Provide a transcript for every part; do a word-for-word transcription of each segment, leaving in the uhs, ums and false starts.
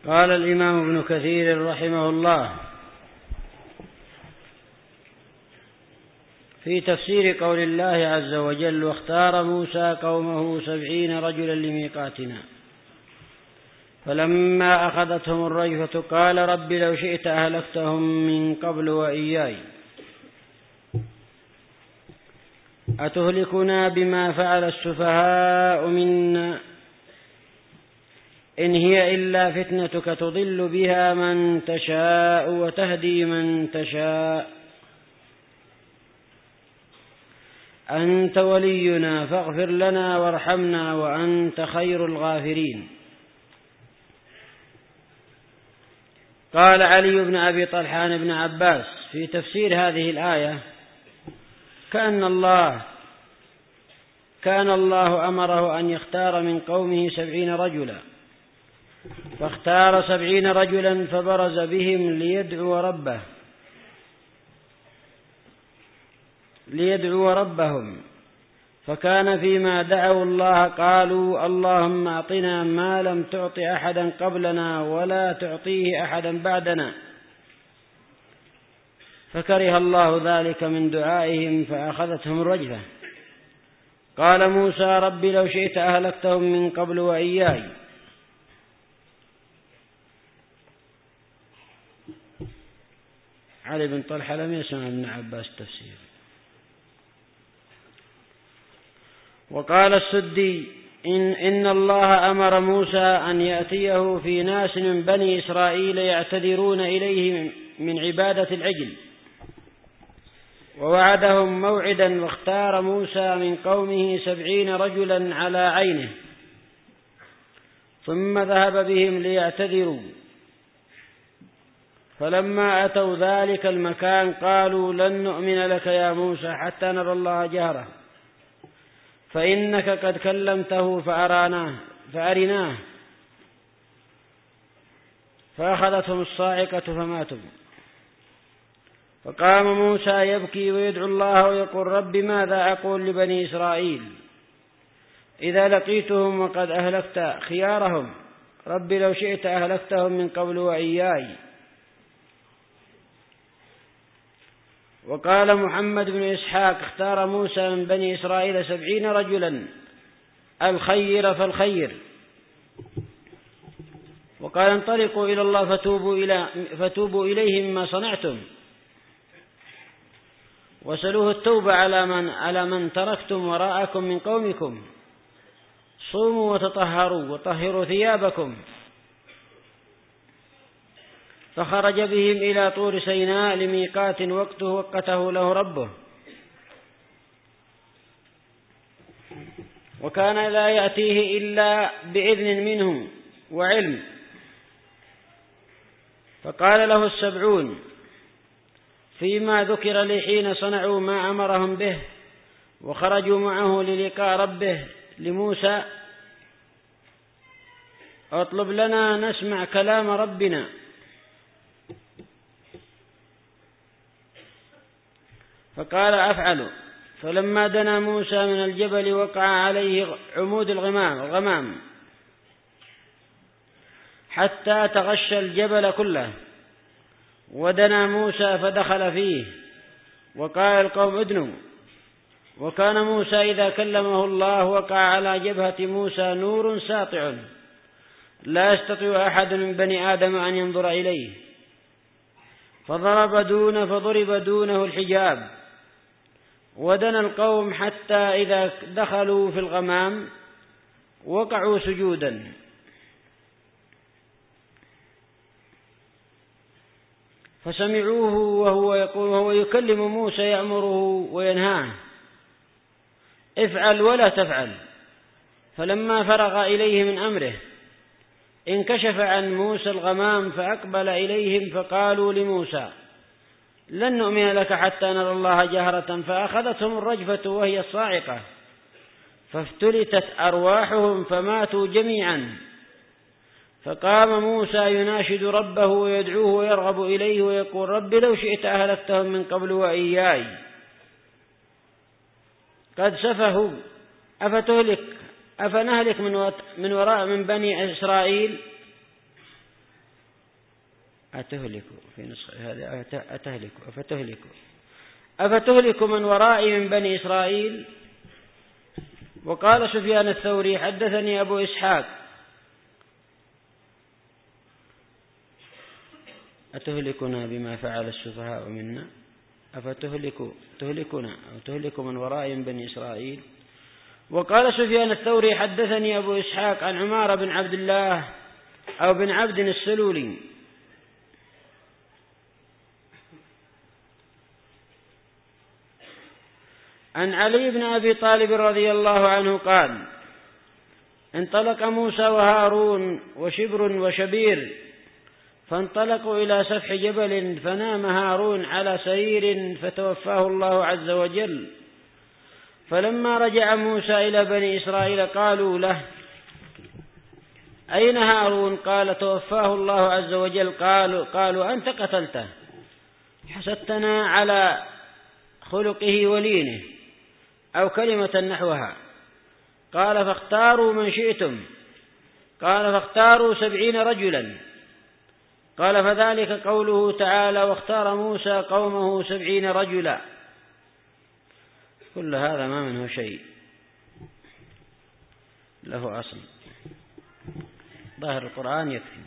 قال الإمام ابن كثير رحمه الله في تفسير قول الله عز وجل: واختار موسى قومه سبعين رجلا لميقاتنا فلما أخذتهم الرجفة قال رب لو شئت أهلكتهم من قبل وإياي أتهلكنا بما فعل السفهاء منا إن هي إلا فتنتك تضل بها من تشاء وتهدي من تشاء أنت ولينا فاغفر لنا وارحمنا وأنت خير الغافرين. قال علي بن أبي طلحة عن ابن عباس في تفسير هذه الآية: كأن الله كان الله أمره أن يختار من قومه سبعين رجلا، فاختار سبعين رجلا فبرز بهم ليدعو ربه ليدعو ربهم، فكان فيما دعوا الله قالوا: اللهم أعطنا ما لم تعط أحدا قبلنا ولا تعطيه أحدا بعدنا، فكره الله ذلك من دعائهم فأخذتهم الرجفة. قال موسى: رب لو شئت أهلكتهم من قبل وإياي. علي بن طلحة لم يسمع ابن عباس تفسير. وقال السدي: إن, إن الله أمر موسى أن يأتيه في ناس من بني إسرائيل يعتذرون إليه من عبادة العجل، ووعدهم موعدا، واختار موسى من قومه سبعين رجلا على عينه، ثم ذهب بهم ليعتذروا، فلما أتوا ذلك المكان قالوا: لن نؤمن لك يا موسى حتى نرى الله جهرة، فإنك قد كلمته فأراناه فأرناه فأخذتهم الصاعقة فماتوا. فقام موسى يبكي ويدعو الله ويقول: رب ماذا أقول لبني إسرائيل إذا لقيتهم وقد أهلكت خيارهم؟ رب لو شئت أهلكتهم من قبل وإياي. وقال محمد بن إسحاق: اختار موسى من بني إسرائيل سبعين رجلا الخير فالخير، وقال: انطلقوا إلى الله فتوبوا, إلى فتوبوا إليه مما صنعتم وسلوه التوبة على من, على من تركتم وراءكم من قومكم، صوموا وتطهروا وطهروا ثيابكم. فخرج بهم إلى طور سيناء لميقات وقته وقته له ربه، وكان لا يأتيه إلا بإذن منهم وعلم. فقال له السبعون فيما ذكر لي حين صنعوا ما أمرهم به وخرجوا معه للقاء ربه لموسى: اطلب لنا نسمع كلام ربنا. فقال: أفعل. فلما دنا موسى من الجبل وقع عليه عمود الغمام, الغمام حتى تغشى الجبل كله، ودنا موسى فدخل فيه، وقال القوم: ادنوا. وكان موسى إذا كلمه الله وقع على جبهة موسى نور ساطع لا يستطيع أحد من بني آدم أن ينظر إليه، فضرب دون فضرب دونه الحجاب، ودنا القوم حتى إذا دخلوا في الغمام وقعوا سجودا. فسمعوه وهو يقول وهو يكلم موسى يأمره وينهاه: افعل ولا تفعل. فلما فرغ إليه من أمره انكشف عن موسى الغمام فأقبل إليهم، فقالوا لموسى: لن نؤمن لك حتى نرى الله جهرة، فأخذتهم الرجفة وهي الصاعقة، فافتلتت أرواحهم فماتوا جميعا. فقام موسى يناشد ربه ويدعوه ويرغب إليه ويقول: رب لو شئت أهلكتهم من قبل وإياي، قد سفهوا، أفتهلك أفنهلك من وراء من بني إسرائيل أتهلك في نسخ هذا أتهلك أفتهلك أفتهلك من ورائي من بني إسرائيل. وقال سفيان الثوري حدثني أبو إسحاق أتهلكنا بما فعل السفهاء منا أفتهلك تهلكنا أو تهلك من ورائي من بني إسرائيل. وقال سفيان الثوري حدثني أبو إسحاق عن عمار بن عبد الله أو بن عبد السلولي عن علي بن أبي طالب رضي الله عنه قال انطلق موسى وهارون وشبر وشبير فانطلقوا إلى سفح جبل فنام هارون على سرير فتوفاه الله عز وجل. فلما رجع موسى إلى بني إسرائيل قالوا له أين هارون؟ قال توفاه الله عز وجل. قالوا, قالوا أنت قتلته حسدتنا على خلقه ولينه أو كلمة نحوها. قال فاختاروا من شئتم. قال فاختاروا سبعين رجلا. قال فذلك قوله تعالى واختار موسى قومه سبعين رجلا. كل هذا ما منه شيء له أصل، ظاهر القرآن يكفي.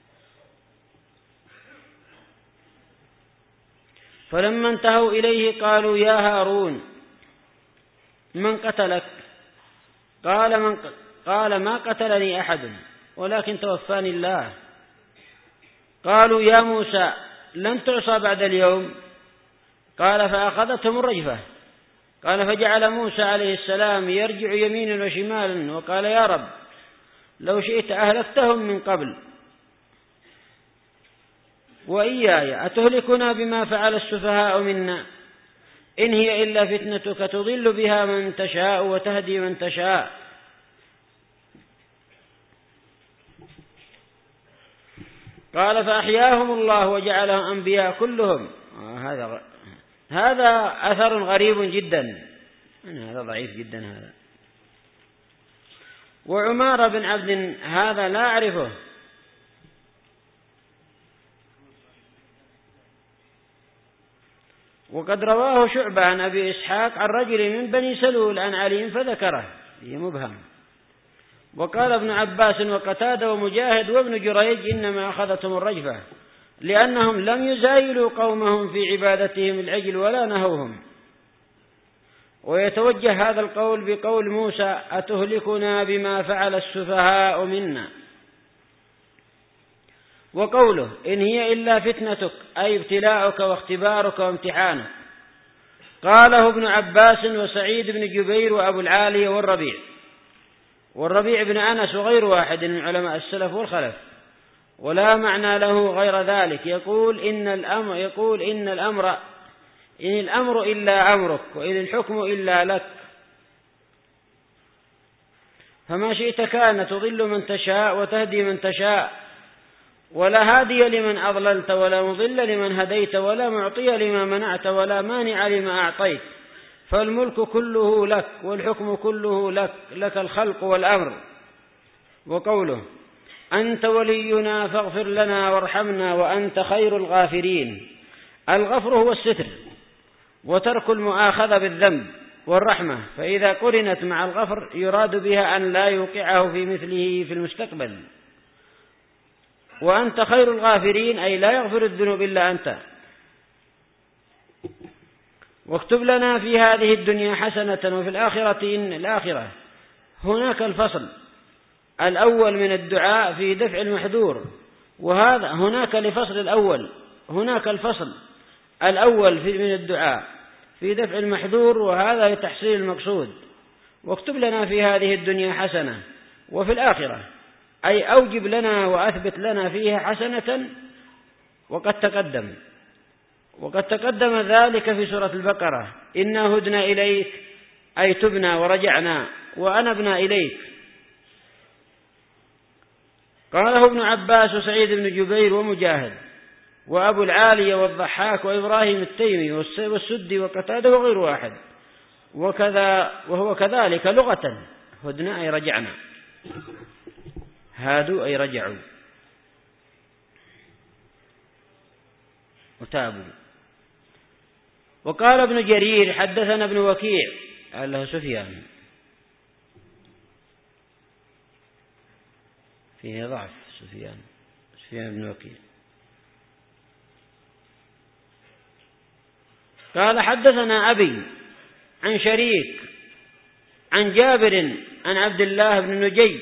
فلما انتهوا إليه قالوا يا هارون من قتلك؟ قال, من قال ما قتلني أحد ولكن توفاني الله. قالوا يا موسى لن تعصى بعد اليوم؟ قال فأخذتهم الرجفة. قال فجعل موسى عليه السلام يرجع يمينا وشمالا وقال يا رب لو شئت أهلكتهم من قبل وإياي أتهلكنا بما فعل السفهاء منا إن هي إلا فتنتك تضل بها من تشاء وتهدي من تشاء. قال فأحياهم الله وجعلهم أنبياء كلهم. هذا هذا أثر غريب جدا، هذا ضعيف جدا هذا. وعمار بن عبد هذا لا أعرفه. وقد رواه شعبة عن أبي إسحاق عن رجل من بني سلول عن علي فذكره، هي مبهم. وقال ابن عباس وقتادة ومجاهد وابن جريج إنما أخذتهم الرجفة لأنهم لم يزايلوا قومهم في عبادتهم العجل ولا نهوهم. ويتوجه هذا القول بقول موسى أتهلكنا بما فعل السفهاء منا. وقوله إن هي إلا فتنتك أي ابتلاؤك واختبارك وامتحانك. قاله ابن عباس وسعيد بن جبير وأبو العالية والربيع والربيع بن أنس وغير واحد من علماء السلف والخلف، ولا معنى له غير ذلك. يقول إن الأمر يقول إن الأمر إن الأمر إلا أمرك وإن الحكم إلا لك، فما شئت كان تضل من تشاء وتهدي من تشاء، ولا هادي لمن أضللت ولا مضل لمن هديت ولا معطي لما منعت ولا مانع لما أعطيت، فالملك كله لك والحكم كله لك، لك الخلق والأمر. وقوله أنت ولينا فاغفر لنا وارحمنا وأنت خير الغافرين. الغفر هو الستر وترك المؤاخذة بالذنب، والرحمة فإذا قرنت مع الغفر يراد بها أن لا يوقعه في مثله في المستقبل. وأنت خير الغافرين أي لا يغفر الذنوب إلا أنت. واكتب لنا في هذه الدنيا حسنة وفي الآخرة إن الآخرة. هناك الفصل الأول من الدعاء في دفع المحذور، وهذا هناك لفصل الأول هناك الفصل الأول من الدعاء في دفع المحذور، وهذا لتحصيل المقصود. واكتب لنا في هذه الدنيا حسنة وفي الآخرة أي أوجب لنا وأثبت لنا فيها حسنة. وقد تقدم وقد تقدم ذلك في سورة البقرة إنا هدنا إليك أي تبنا ورجعنا وأنبنا إليك. قاله ابن عباس وسعيد بن جبير ومجاهد وأبو العالية والضحاك وإبراهيم التيمي والسدي وقتادة وغير واحد. وكذا وهو كذلك لغة. هدنا أي رجعنا، هادوا أي رجعوا. وتابوا. وقال ابن جرير حدثنا ابن وكيع له سفيان فيه ضعف، سفيان سفيان بن وكيع. قال حدثنا أبي عن شريك عن جابر عن عبد الله بن نجي.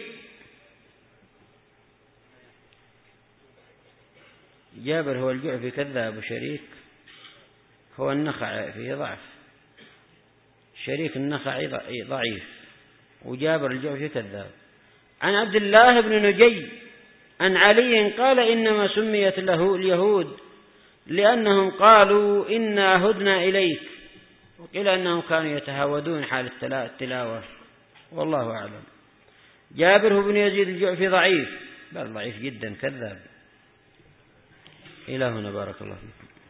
جابر هو الجعفي كذاب، وشريك هو النخعي فيه ضعف، شريك النخعي ضعيف، وجابر الجعفي كذاب. عن عبد الله بن نجي عن علي قال إنما سميت له اليهود لأنهم قالوا إنا هدنا إليك، وقيل أنهم كانوا يتهاودون حال التلاوة، والله أعلم. جابر بن يزيد الجعفي ضعيف، بل ضعيف جدا كذاب. إلى هنا بارك الله فيكم.